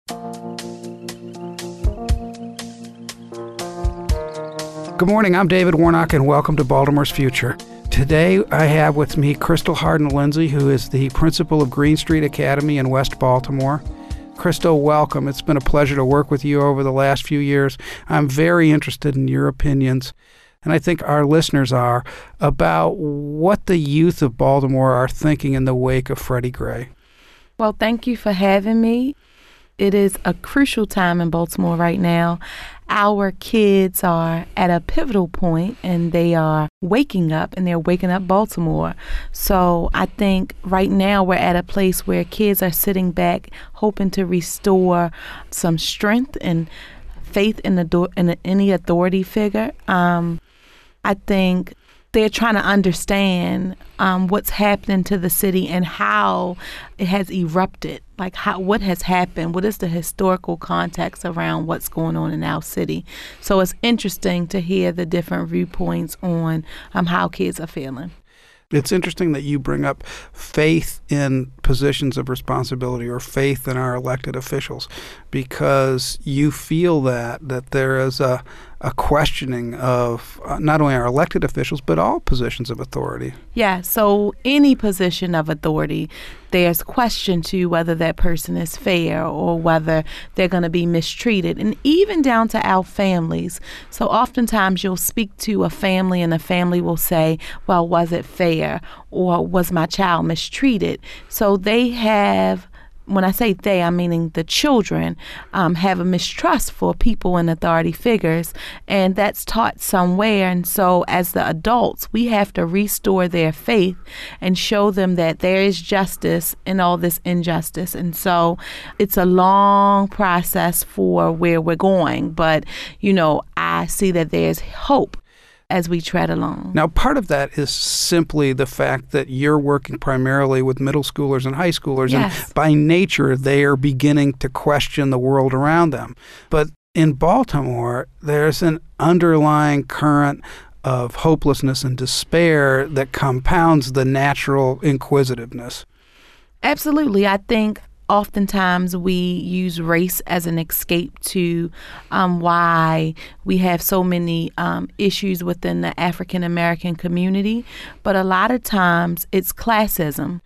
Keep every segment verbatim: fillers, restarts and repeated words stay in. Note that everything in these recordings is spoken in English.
Good morning, I'm David Warnock, and welcome to Baltimore's Future. Today, I have with me Crystal Harden-Lindsey, who is the principal of Green Street Academy in West Baltimore. Crystal, welcome. It's been a pleasure to work with you over the last few years. I'm very interested in your opinions, and I think our listeners are, about what the youth of Baltimore are thinking in the wake of Freddie Gray. Well, thank you for having me. It is a crucial time in Baltimore right now. Our kids are at a pivotal point, and they are waking up, and they're waking up Baltimore. So I think right now we're at a place where kids are sitting back, hoping to restore some strength and faith in, the do- in any authority figure. Um, I think they're trying to understand um, what's happening to the city and how it has erupted. Like, how, what has happened? What is the historical context around what's going on in our city? So it's interesting to hear the different viewpoints on um, how kids are feeling. It's interesting that you bring up faith in positions of responsibility or faith in our elected officials, because you feel that that there is a, a questioning of uh, not only our elected officials, but all positions of authority. Yeah, so any position of authority, there's question to whether that person is fair or whether they're going to be mistreated, and even down to our families. So oftentimes you'll speak to a family and the family will say, well, was it fair, or was my child mistreated? So they have, when I say they, I'm meaning the children, um, have a mistrust for people and authority figures, and that's taught somewhere. And so as the adults, we have to restore their faith and show them that there is justice in all this injustice. And so it's a long process for where we're going. But, you know, I see that there's hope as we tread along. Now, part of that is simply the fact that you're working primarily with middle schoolers and high schoolers, yes. and by nature, they are beginning to question the world around them. But in Baltimore, there's an underlying current of hopelessness and despair that compounds the natural inquisitiveness. Absolutely. I think oftentimes we use race as an escape to um, why we have so many um, issues within the African American community. But a lot of times it's classism.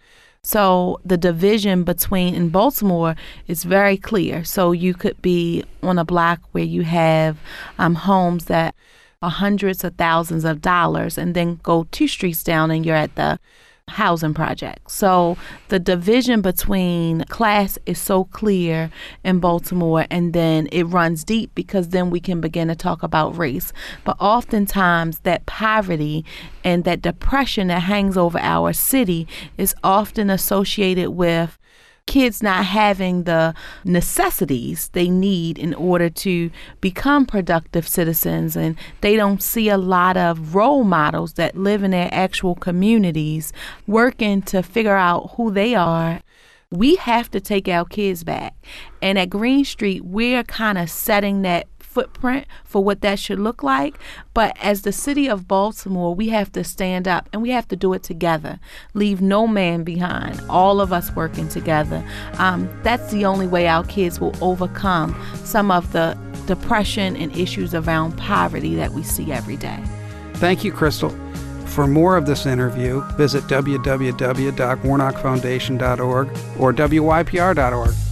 So the division between, in Baltimore, is very clear. So you could be on a block where you have um, homes that are hundreds of thousands of dollars, and then go two streets down and you're at the housing project. So the division between class is so clear in Baltimore, and then it runs deep, because then we can begin to talk about race. But oftentimes that poverty and that depression that hangs over our city is often associated with kids not having the necessities they need in order to become productive citizens, and they don't see a lot of role models that live in their actual communities working to figure out who they are. We have to take our kids back. And at Green Street, we're kind of setting that footprint for what that should look like. But as the city of Baltimore, we have to stand up, and we have to do it together. Leave no man behind. All of us working together. Um, that's the only way our kids will overcome some of the depression and issues around poverty that we see every day. Thank you, Crystal. For more of this interview, visit w w w dot warnock foundation dot org or w y p r dot org.